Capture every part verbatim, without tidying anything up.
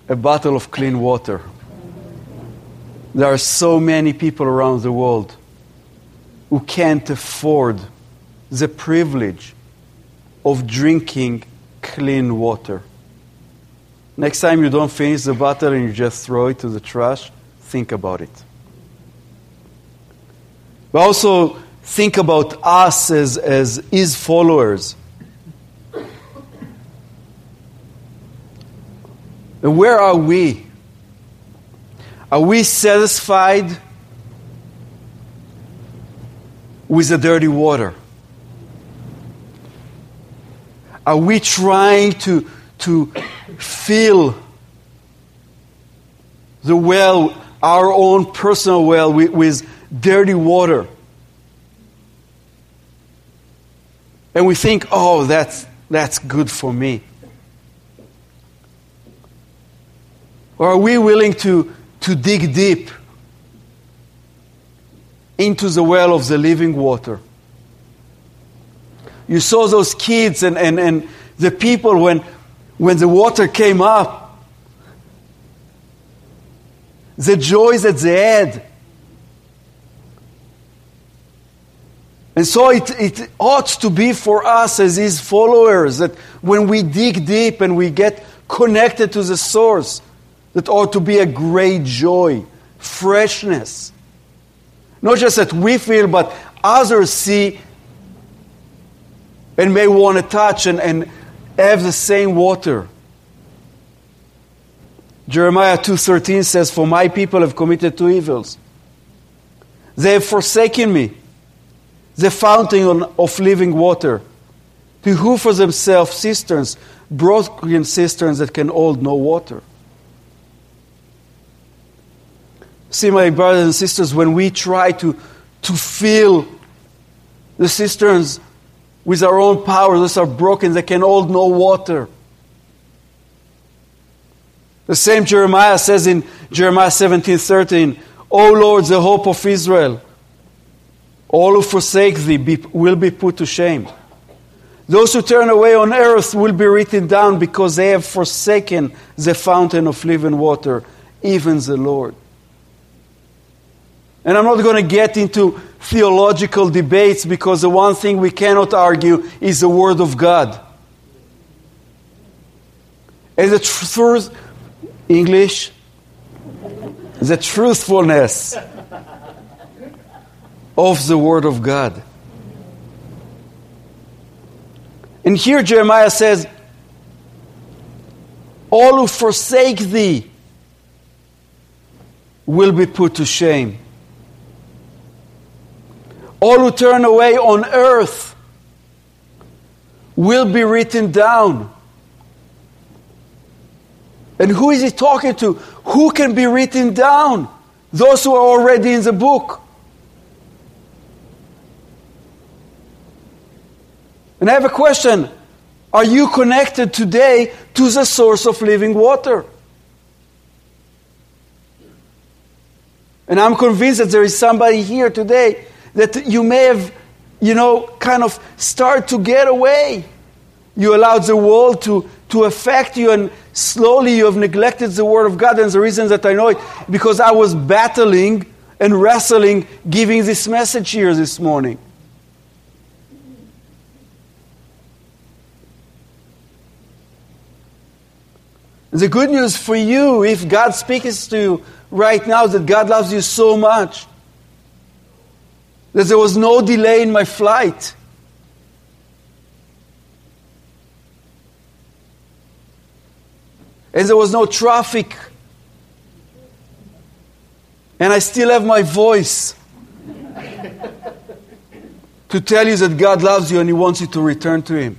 a bottle of clean water. There are so many people around the world who can't afford the privilege of drinking clean water. Next time you don't finish the bottle and you just throw it to the trash, think about it. But also think about us as, as His followers. And where are we? Are we satisfied with the dirty water? Are we trying to, to fill the well, our own personal well, with, with dirty water? And we think, oh, that's, that's good for me. Or are we willing to, to dig deep into the well of the living water? You saw those kids and, and, and the people when, when the water came up. The joys that they had. And so it, it ought to be for us as His followers that when we dig deep and we get connected to the source, that ought to be a great joy, freshness. Not just that we feel, but others see and may want to touch and, and have the same water. Jeremiah two thirteen says, "For my people have committed two evils. They have forsaken me, the fountain of living water, to hew for themselves cisterns, broken cisterns that can hold no water." See, my brothers and sisters, when we try to, to fill the cisterns with our own power, those are broken, they can hold no water. The same Jeremiah says in Jeremiah seventeen thirteen, "O Lord, the hope of Israel, all who forsake thee be, will be put to shame. Those who turn away on earth will be written down because they have forsaken the fountain of living water, even the Lord." And I'm not going to get into theological debates because the one thing we cannot argue is the Word of God. And the truth, English, the truthfulness of the Word of God. And here Jeremiah says, "All who forsake thee will be put to shame. All who turn away on earth will be written down." And who is he talking to? Who can be written down? Those who are already in the book. And I have a question. Are you connected today to the source of living water? And I'm convinced that there is somebody here today that you may have, you know, kind of start to get away. You allowed the world to, to affect you, and slowly you have neglected the Word of God. And the reason that I know it, because I was battling and wrestling giving this message here this morning. The good news for you, if God speaks to you right now, that God loves you so much, that there was no delay in my flight. And there was no traffic. And I still have my voice to tell you that God loves you and He wants you to return to Him.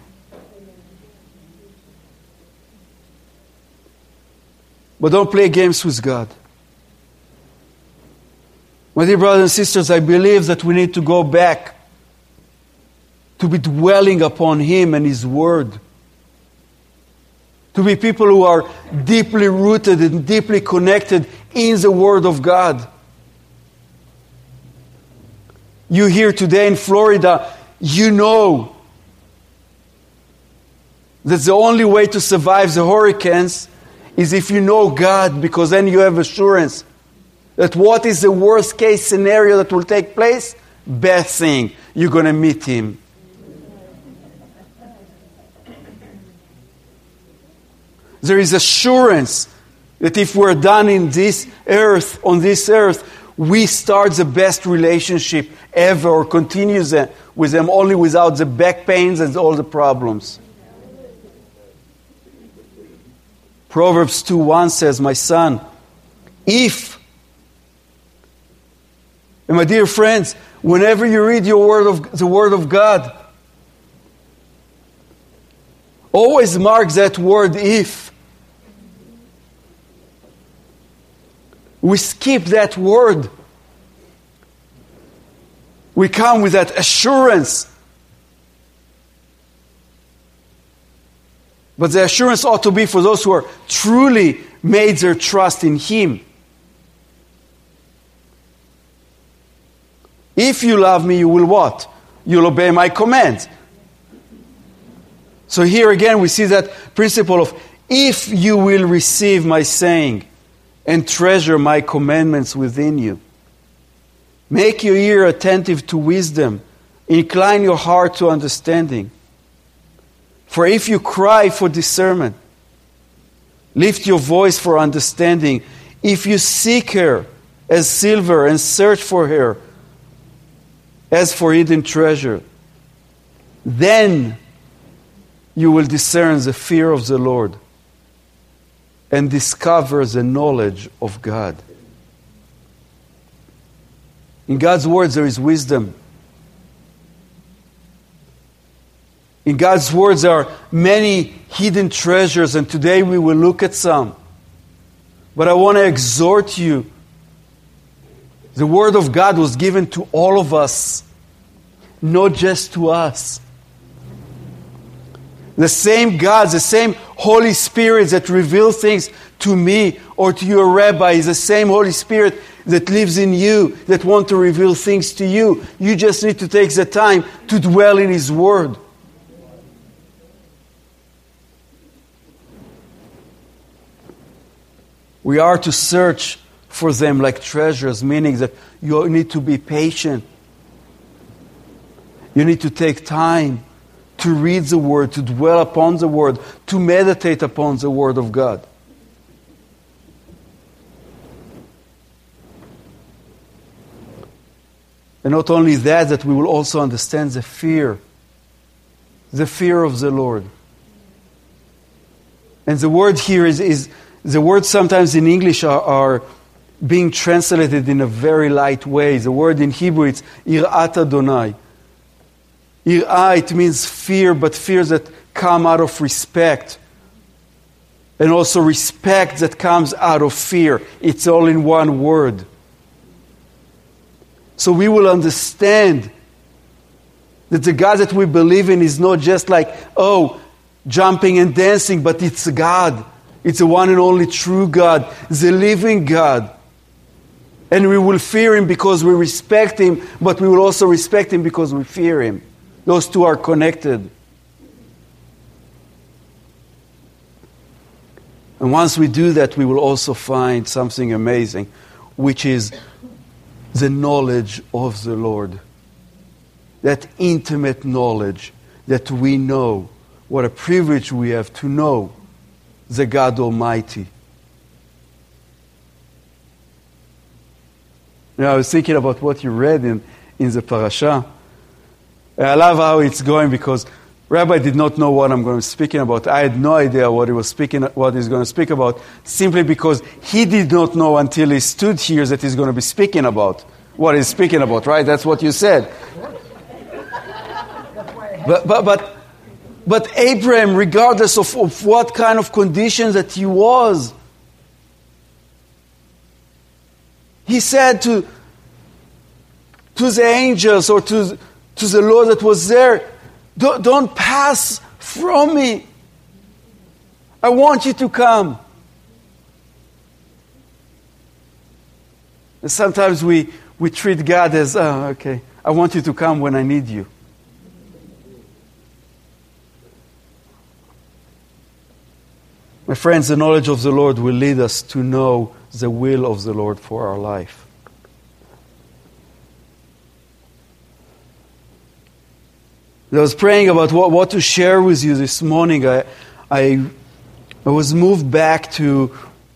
But don't play games with God. My dear brothers and sisters, I believe that we need to go back to be dwelling upon Him and His Word. To be people who are deeply rooted and deeply connected in the Word of God. You here today in Florida, you know that the only way to survive the hurricanes is if you know God, because then you have assurance that what is the worst case scenario that will take place? Best thing, you're going to meet Him. There is assurance that if we're done in this earth, on this earth, we start the best relationship ever, or continue the, with them only without the back pains and all the problems. Proverbs two one says, my son, if, and my dear friends, whenever you read your word of the Word of God, always mark that word if. We skip that word. We come with that assurance. But the assurance ought to be for those who are truly made their trust in Him. If you love me, you will what? You'll obey my commands. So here again we see that principle of if you will receive my saying and treasure my commandments within you. Make your ear attentive to wisdom. Incline your heart to understanding. For if you cry for discernment, lift your voice for understanding. If you seek her as silver and search for her as for hidden treasure, then you will discern the fear of the Lord and discover the knowledge of God. In God's words there is wisdom. In God's words there are many hidden treasures, and today we will look at some. But I want to exhort you. The Word of God was given to all of us, not just to us. The same God, the same Holy Spirit that reveals things to me or to your rabbi is the same Holy Spirit that lives in you, that wants to reveal things to you. You just need to take the time to dwell in His Word. We are to search for them like treasures, meaning that you need to be patient. You need to take time to read the Word, to dwell upon the Word, to meditate upon the Word of God. And not only that, that we will also understand the fear, the fear of the Lord. And the word here is, is the words sometimes in English are, are being translated in a very light way. The word in Hebrew is Yirat Adonai. Yirah, it means fear, but fear that come out of respect. And also respect that comes out of fear. It's all in one word. So we will understand that the God that we believe in is not just like, oh, jumping and dancing, but it's God. It's the one and only true God, the living God. And we will fear Him because we respect Him, but we will also respect Him because we fear Him. Those two are connected. And once we do that, we will also find something amazing, which is the knowledge of the Lord. That intimate knowledge that we know. What a privilege we have to know the God Almighty. Now, I was thinking about what you read in, in the parasha. I love how it's going because Rabbi did not know what I'm going to be speaking about. I had no idea what he was speaking, what he's going to speak about, simply because he did not know until he stood here that he's going to be speaking about what he's speaking about, right? That's what you said. But but but but Abraham, regardless of, of what kind of conditions that he was, he said to to the angels or to to the Lord that was there, Don't, don't pass from me. I want you to come. And sometimes we, we treat God as, oh, okay, I want you to come when I need you. My friends, the knowledge of the Lord will lead us to know the will of the Lord for our life. I was praying about what, what to share with you this morning. I, I, I was moved back to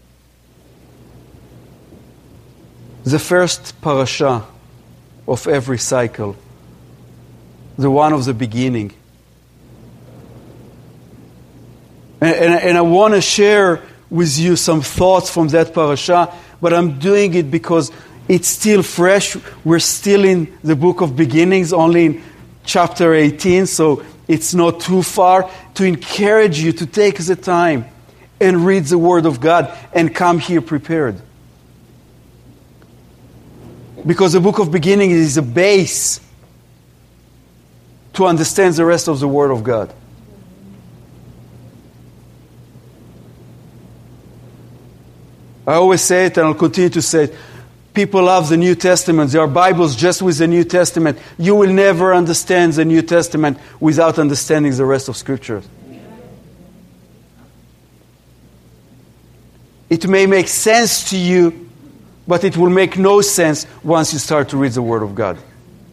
the first parasha of every cycle, the one of the beginning. And, and, and I want to share with you some thoughts from that parasha, but I'm doing it because it's still fresh. We're still in the book of beginnings, only in chapter eighteen, so it's not too far, to encourage you to take the time and read the Word of God and come here prepared. Because the book of beginnings is a base to understand the rest of the Word of God. I always say it and I'll continue to say it. People love the New Testament. There are Bibles just with the New Testament. You will never understand the New Testament without understanding the rest of Scripture. It may make sense to you, but it will make no sense once you start to read the Word of God.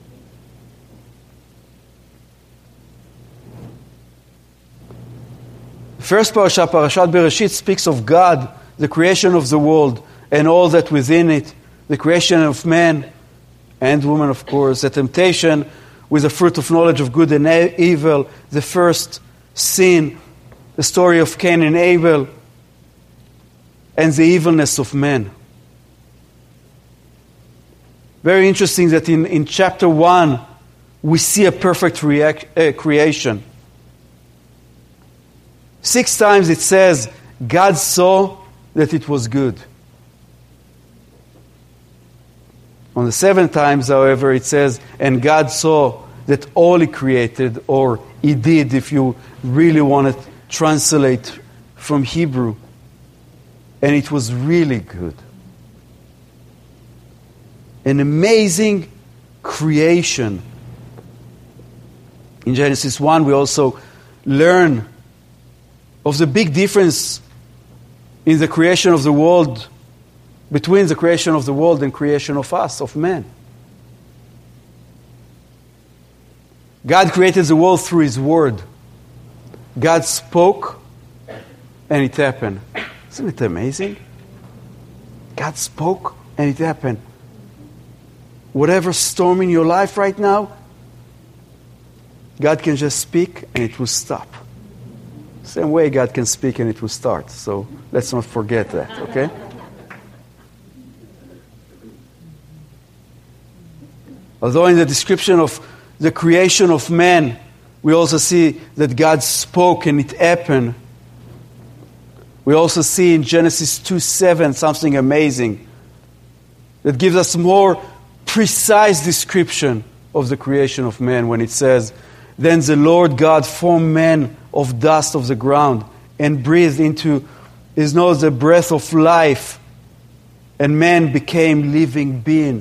First parasha, Parashat Bereshit, speaks of God, the creation of the world, and all that within it, the creation of man and woman, of course, the temptation with the fruit of knowledge of good and evil, the first sin, the story of Cain and Abel, and the evilness of man. Very interesting that in, in chapter one, we see a perfect react, uh, creation. Six times it says, God saw that it was good. On the seventh times, however, it says, and God saw that all He created, or He did, if you really want to translate from Hebrew, and it was really good. An amazing creation. In Genesis one, we also learn of the big difference in the creation of the world, between the creation of the world and creation of us, of man. God created the world through His Word. God spoke, and it happened. Isn't it amazing? God spoke, and it happened. Whatever storm in your life right now, God can just speak, and it will stop. Same way God can speak, and it will start. So let's not forget that, okay? Although in the description of the creation of man, we also see that God spoke and it happened. We also see in Genesis two seven something amazing that gives us more precise description of the creation of man when it says, then the Lord God formed man of dust of the ground and breathed into his nose the breath of life, and man became living being.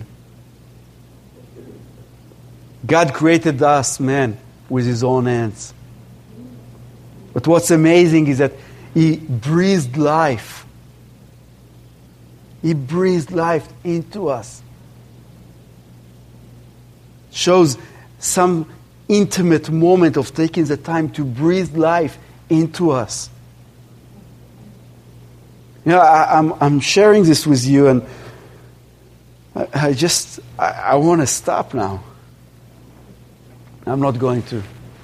God created us, man, with His own hands. But what's amazing is that He breathed life. He breathed life into us. Shows some intimate moment of taking the time to breathe life into us. You know, I, I'm, I'm sharing this with you, and I, I just, I, I want to stop now. I'm not going to.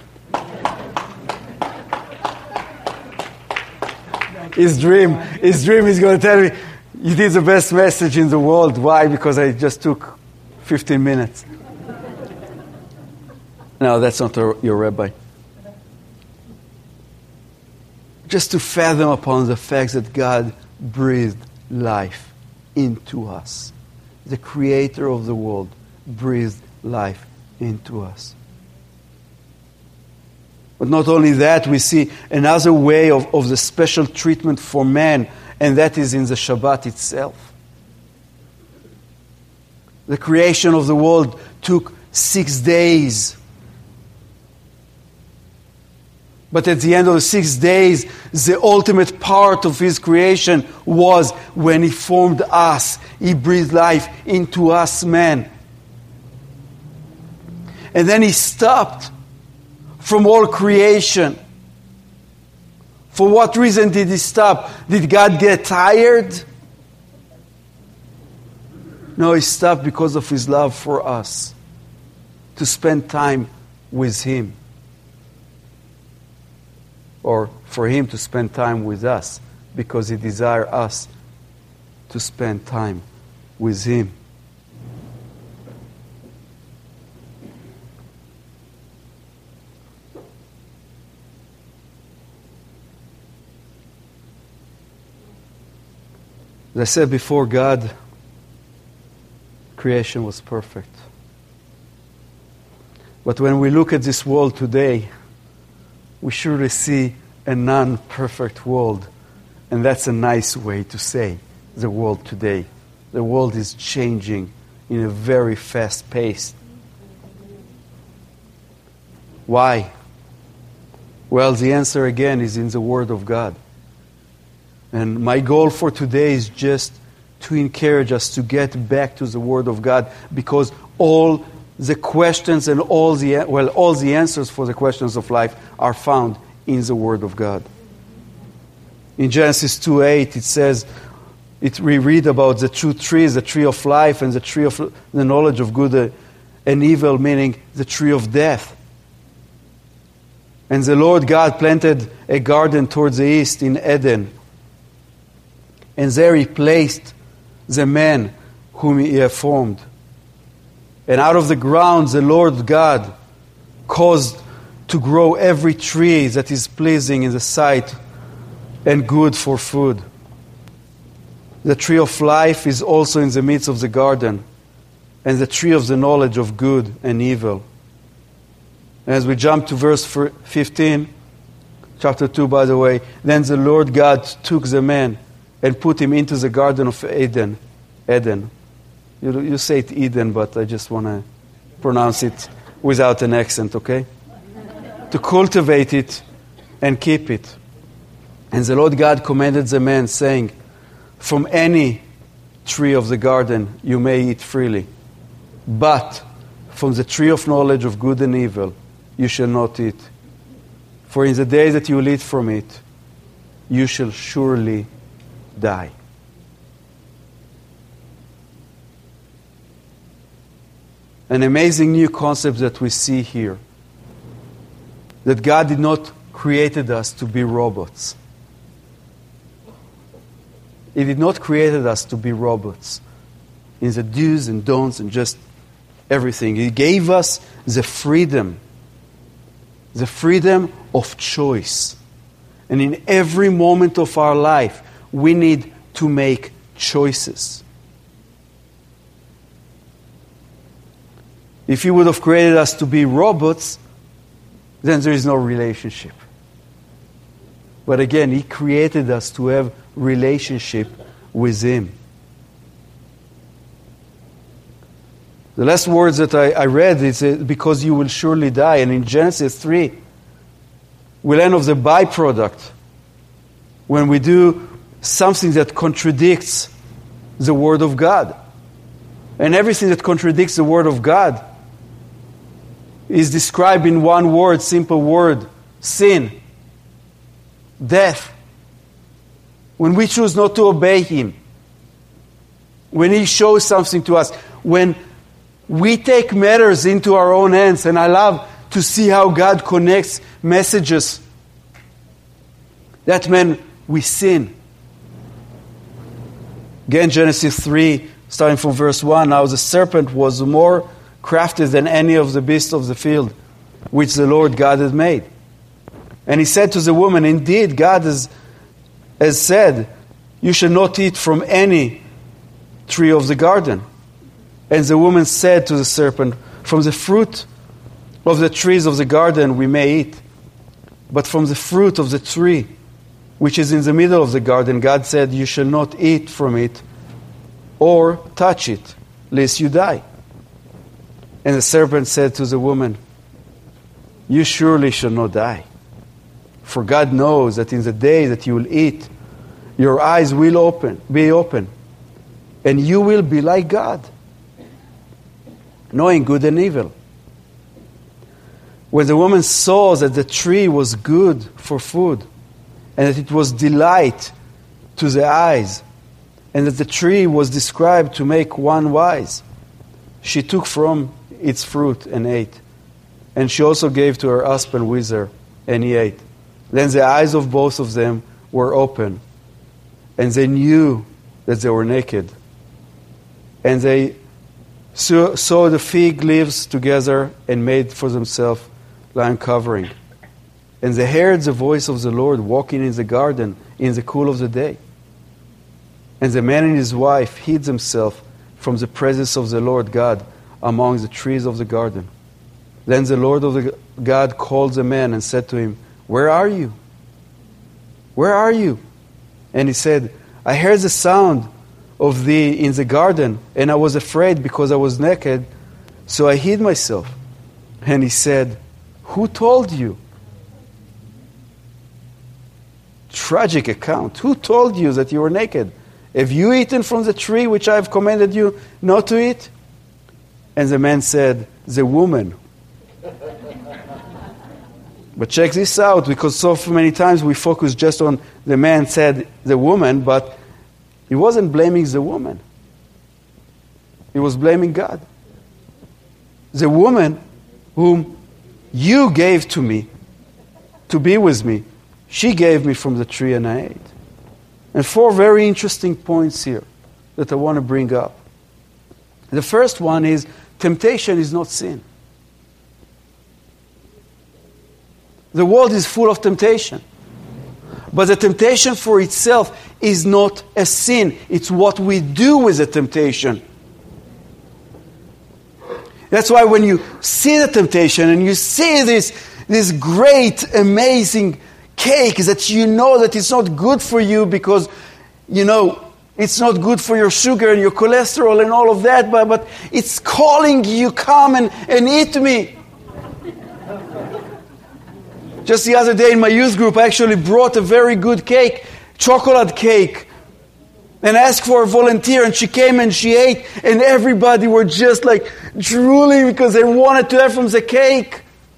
His dream, his dream is going to tell me, you did the best message in the world. Why? Because I just took fifteen minutes. No, that's not your rabbi. Just to fathom upon the fact that God breathed life into us. The creator of the world breathed life into us. But not only that, we see another way of, of the special treatment for man, and that is in the Shabbat itself. The creation of the world took six days. But at the end of the six days, the ultimate part of His creation was when He formed us. He breathed life into us, man. And then He stopped from all creation. For what reason did He stop? Did God get tired? No, He stopped because of His love for us, to spend time with Him. Or for Him to spend time with us, because He desires us to spend time with Him. As I said before, God, creation was perfect. But when we look at this world today, we surely see a non-perfect world. And that's a nice way to say the world today. The world is changing in a very fast pace. Why? Well, the answer again is in the Word of God. And my goal for today is just to encourage us to get back to the Word of God, because all the questions and all the well, all the answers for the questions of life are found in the Word of God. In Genesis two eight, it says, it, we read about the two trees, the tree of life and the tree of the knowledge of good and evil, meaning the tree of death. And the Lord God planted a garden towards the east in Eden. And there He placed the man whom He had formed. And out of the ground the Lord God caused to grow every tree that is pleasing in the sight and good for food. The tree of life is also in the midst of the garden, and the tree of the knowledge of good and evil. And as we jump to verse fifteen, chapter two, by the way, then the Lord God took the man and put him into the garden of Eden. Eden. You, you say it Eden, but I just want to pronounce it without an accent, okay? To cultivate it and keep it. And the Lord God commanded the man, saying, from any tree of the garden you may eat freely, but from the tree of knowledge of good and evil you shall not eat. For in the day that you will eat from it, you shall surely die. An amazing new concept that we see here. That God did not create us to be robots. He did not create us to be robots in the do's and don'ts and just everything. He gave us the freedom, the freedom of choice. And in every moment of our life, we need to make choices. If He would have created us to be robots, then there is no relationship. But again, He created us to have relationship with Him. The last words that I, I read is because you will surely die. And in Genesis three, we learn of the byproduct when we do something that contradicts the Word of God. And everything that contradicts the Word of God is described in one word, simple word: sin, death. When we choose not to obey Him, when He shows something to us, when we take matters into our own hands, and I love to see how God connects messages. That meant we sin. Again, Genesis three, starting from verse one, now the serpent was more crafty than any of the beasts of the field, which the Lord God had made. And he said to the woman, indeed, God has, has said, you shall not eat from any tree of the garden. And the woman said to the serpent, from the fruit of the trees of the garden we may eat, but from the fruit of the tree which is in the middle of the garden, God said, you shall not eat from it or touch it, lest you die. And the serpent said to the woman, you surely shall not die. For God knows that in the day that you will eat, your eyes will open, be open, and you will be like God, knowing good and evil. When the woman saw that the tree was good for food, and that it was delight to the eyes, and that the tree was described to make one wise, she took from its fruit and ate. And she also gave to her husband with her, and he ate. Then the eyes of both of them were open, and they knew that they were naked. And they sewed the fig leaves together and made for themselves lion covering. And they heard the voice of the Lord walking in the garden in the cool of the day. And the man and his wife hid themselves from the presence of the Lord God among the trees of the garden. Then the Lord of the God called the man and said to him, "Where are you? Where are you?" And he said, "I heard the sound of thee in the garden, and I was afraid because I was naked, so I hid myself." And he said, "Who told you?" Tragic account. Who told you that you were naked? Have you eaten from the tree which I have commanded you not to eat? And the man said, "The woman." But check this out, because so many times we focus just on the man said the woman, but he wasn't blaming the woman. He was blaming God. The woman whom you gave to me to be with me, she gave me from the tree and I ate. And four very interesting points here that I want to bring up. The first one is temptation is not sin. The world is full of temptation. But the temptation for itself is not a sin. It's what we do with the temptation. That's why when you see the temptation and you see this, this great, amazing cake that you know that it's not good for you because, you know, it's not good for your sugar and your cholesterol and all of that, but, but it's calling you, come and, and eat me. Just the other day in my youth group, I actually brought a very good cake, chocolate cake, and asked for a volunteer, and she came and she ate, and everybody were just like drooling because they wanted to have from the cake.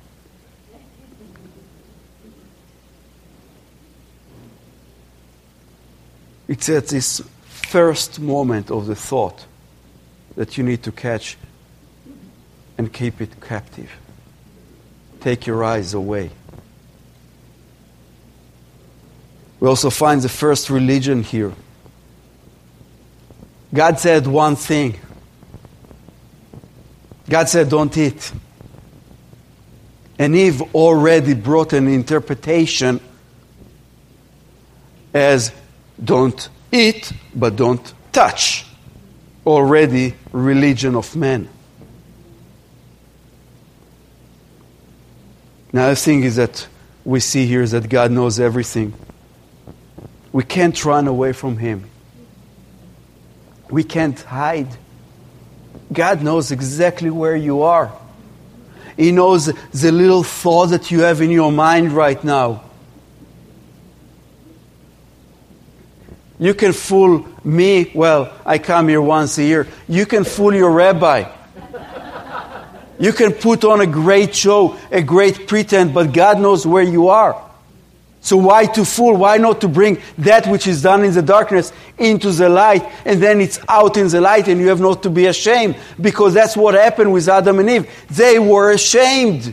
It's at this first moment of the thought that you need to catch and keep it captive. Take your eyes away. We also find the first religion here. God said one thing. God said, don't eat. And Eve already brought an interpretation as don't eat, but don't touch. Already religion of man. Now the thing is that we see here is that God knows everything. We can't run away from Him. We can't hide. God knows exactly where you are. He knows the little thought that you have in your mind right now. You can fool me. Well, I come here once a year. You can fool your rabbi. You can put on a great show, a great pretend, but God knows where you are. So why to fool? Why not to bring that which is done in the darkness into the light, and then it's out in the light and you have not to be ashamed? Because that's what happened with Adam and Eve. They were ashamed.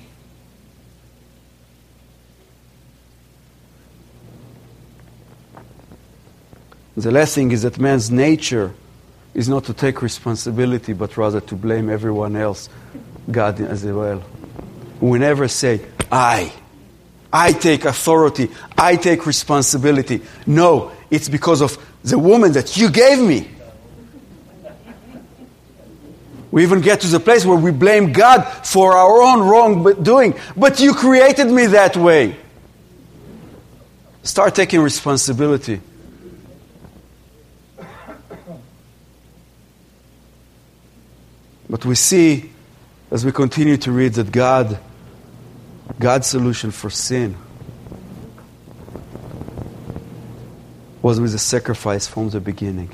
The last thing is that man's nature is not to take responsibility, but rather to blame everyone else, God as well. We never say, I. I take authority. I take responsibility. No, it's because of the woman that you gave me. We even get to the place where we blame God for our own wrongdoing. But you created me that way. Start taking responsibility. But we see, as we continue to read, that God, God's solution for sin was with a sacrifice from the beginning.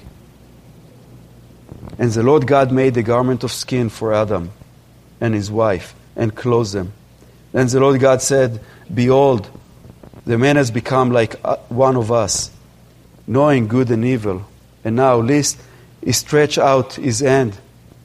And the Lord God made a garment of skin for Adam and his wife and clothed them. Then the Lord God said, Behold, the man has become like one of us, knowing good and evil. And now, lest he stretch out his hand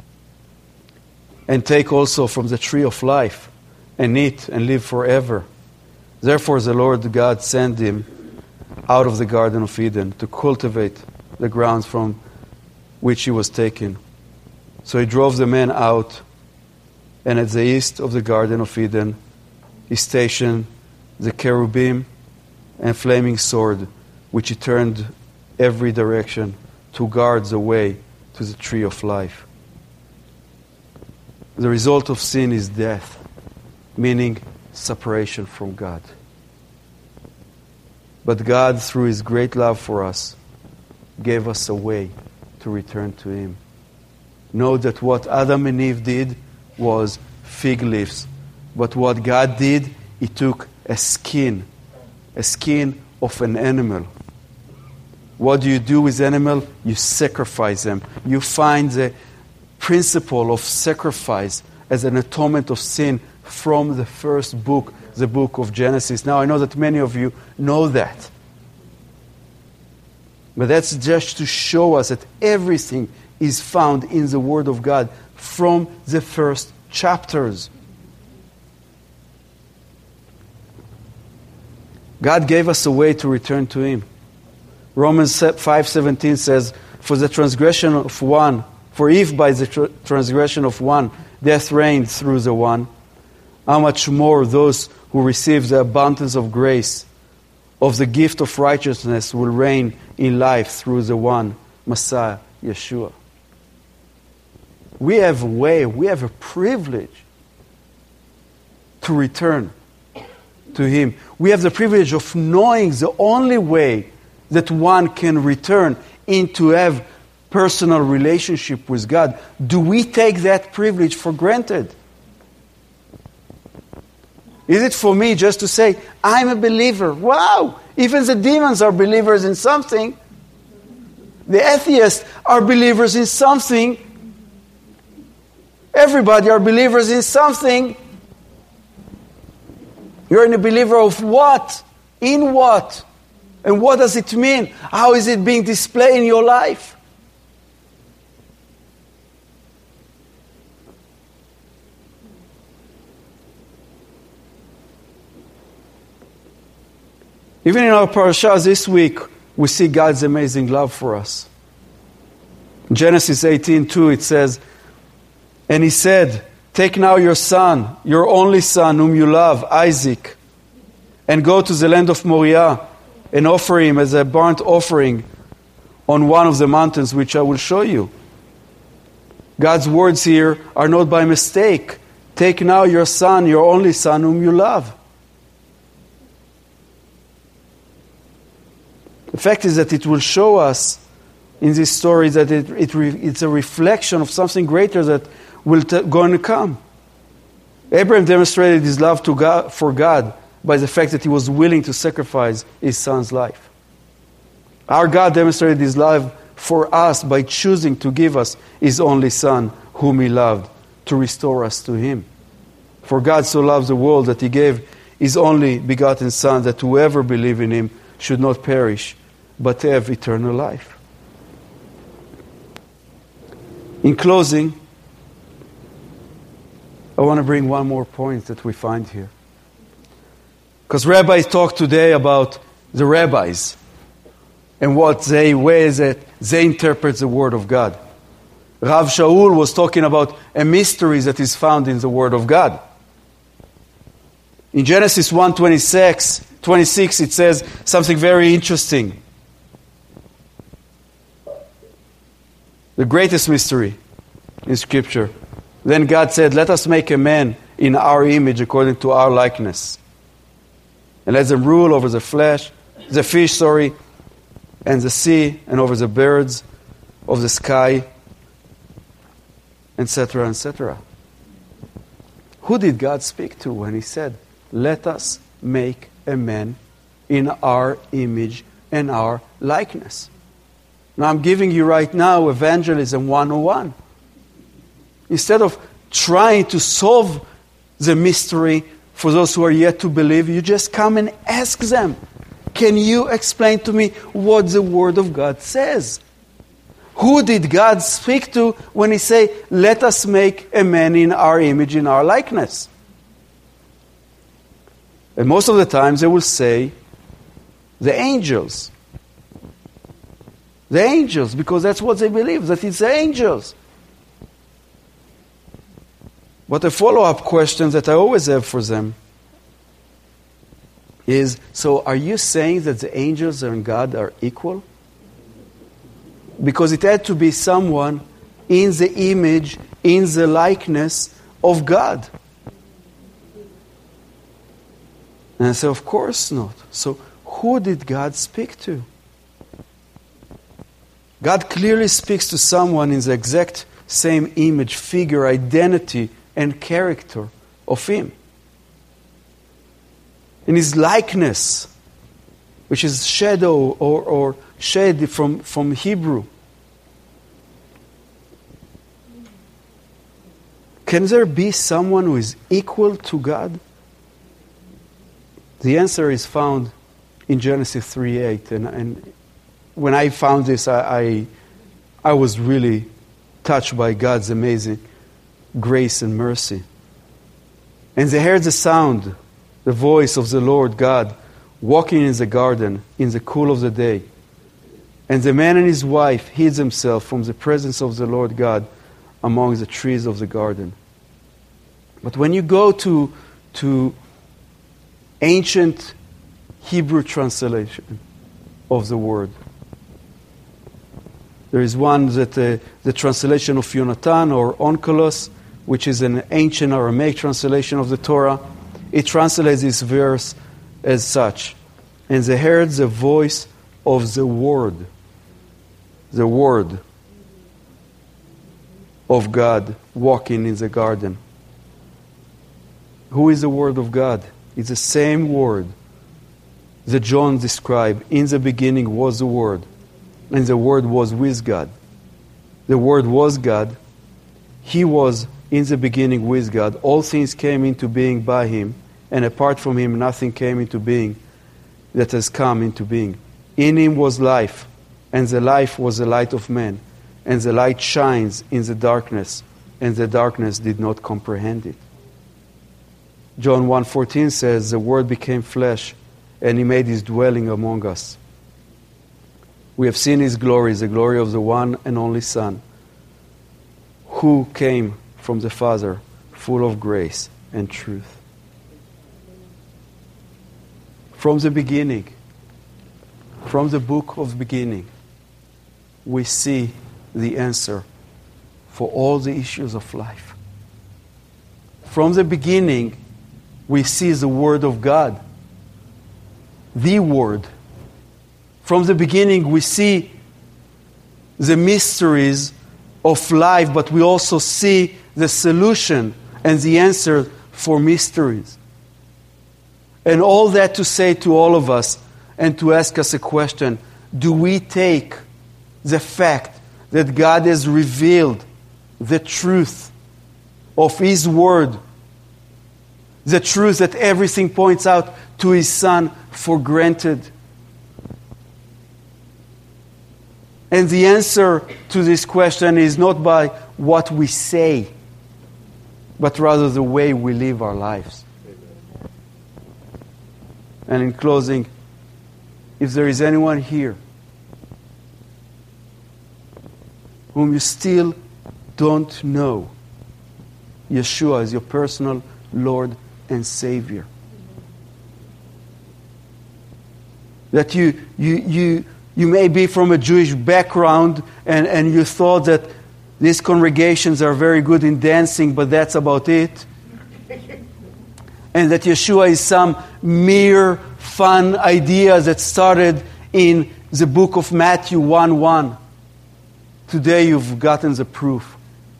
and take also from the tree of life and eat and live forever. Therefore the Lord God sent him out of the Garden of Eden to cultivate the grounds from which he was taken. So he drove the man out, and at the east of the Garden of Eden he stationed the cherubim and flaming sword, which he turned every direction to guard the way to the tree of life. The result of sin is death, meaning separation from God. But God, through His great love for us, gave us a way to return to Him. Know that what Adam and Eve did was fig leaves. But what God did, He took a skin, a skin of an animal. What do you do with animal? You sacrifice them. You find the principle of sacrifice as an atonement of sin from the first book, the book of Genesis. Now, I know that many of you know that. But that's just to show us that everything is found in the Word of God from the first chapters. God gave us a way to return to Him. Romans five seventeen says, For the transgression of one, for if by the tr- transgression of one death reigned through the one, how much more those who receive the abundance of grace, of the gift of righteousness, will reign in life through the one, Messiah, Yeshua. We have a way, we have a privilege to return to Him. We have the privilege of knowing the only way that one can return into have personal relationship with God. Do we take that privilege for granted? Is it for me just to say, I'm a believer? Wow! Even the demons are believers in something. The atheists are believers in something. Everybody are believers in something. You're a believer of what? In what? And what does it mean? How is it being displayed in your life? Even in our parashah this week, we see God's amazing love for us. In Genesis eighteen two, it says, And He said, Take now your son, your only son, whom you love, Isaac, and go to the land of Moriah, and offer him as a burnt offering on one of the mountains which I will show you. God's words here are not by mistake. Take now your son, your only son, whom you love. The fact is that it will show us in this story that it, it re, it's a reflection of something greater that will t- going to come. Abraham demonstrated his love to God, for God by the fact that he was willing to sacrifice his son's life. Our God demonstrated His love for us by choosing to give us His only Son, whom He loved, to restore us to Him. For God so loved the world that He gave His only begotten Son, that whoever believes in Him should not perish, but have eternal life. In closing, I want to bring one more point that we find here. Because rabbis talk today about the rabbis and what they ways that they interpret the Word of God. Rav Shaul was talking about a mystery that is found in the Word of God. In Genesis one twenty-six, twenty-six, it says something very interesting. The greatest mystery in Scripture. Then God said, Let us make a man in our image according to our likeness. And let them rule over the flesh, the fish, sorry, and the sea, and over the birds of the sky, et cetera, et cetera. Who did God speak to when He said, Let us make a man in our image and our likeness. Now I'm giving you right now Evangelism one oh one. Instead of trying to solve the mystery for those who are yet to believe, you just come and ask them, can you explain to me what the Word of God says? Who did God speak to when He said, let us make a man in our image, in our likeness? And most of the times they will say, the angels. The angels, because that's what they believe, that it's the angels. But a follow-up question that I always have for them is, so are you saying that the angels and God are equal? Because it had to be someone in the image, in the likeness of God. And I say, of course not. So who did God speak to? God clearly speaks to someone in the exact same image, figure, identity, and character of Him. In His likeness, which is shadow or, or shade from, from Hebrew. Can there be someone who is equal to God? The answer is found in Genesis three eight. And, and when I found this, I, I, I was really touched by God's amazing grace and mercy. And they heard the sound, the voice of the Lord God, walking in the garden in the cool of the day. And the man and his wife hid themselves from the presence of the Lord God among the trees of the garden. But when you go to, to ancient Hebrew translation of the word, there is one that uh, the translation of Yonatan or Onkelos, which is an ancient Aramaic translation of the Torah. It translates this verse as such. And they heard the voice of the Word. The Word of God walking in the garden. Who is the Word of God? It's the same Word that John described. In the beginning was the Word. And the Word was with God. The Word was God. He was in the beginning with God. All things came into being by Him. And apart from Him, nothing came into being that has come into being. In Him was life, and the life was the light of men. And the light shines in the darkness, and the darkness did not comprehend it. John one fourteen says, the Word became flesh, and He made His dwelling among us. We have seen His glory, the glory of the one and only Son, who came from the Father, full of grace and truth. From the beginning, from the book of beginning, we see the answer for all the issues of life. From the beginning, we see the Word of God, the Word. From the beginning, we see the mysteries of life, but we also see the solution and the answer for mysteries. And all that to say to all of us and to ask us a question, do we take the fact that God has revealed the truth of His Word, the truth that everything points out to His Son, for granted? And the answer to this question is not by what we say, but rather the way we live our lives. And in closing, if there is anyone here whom you still don't know Yeshua as your personal Lord and Savior, that you you you you may be from a Jewish background and, and you thought that these congregations are very good in dancing, but that's about it. And that Yeshua is some mere fun idea that started in the book of Matthew one one. Today you've gotten the proof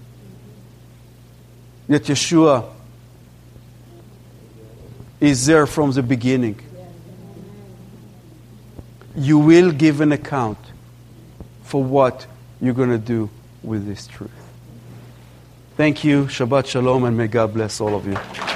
that Yeshua is there from the beginning. you will give an account for what you're going to do with this truth. Thank you. Shabbat Shalom, and may God bless all of you.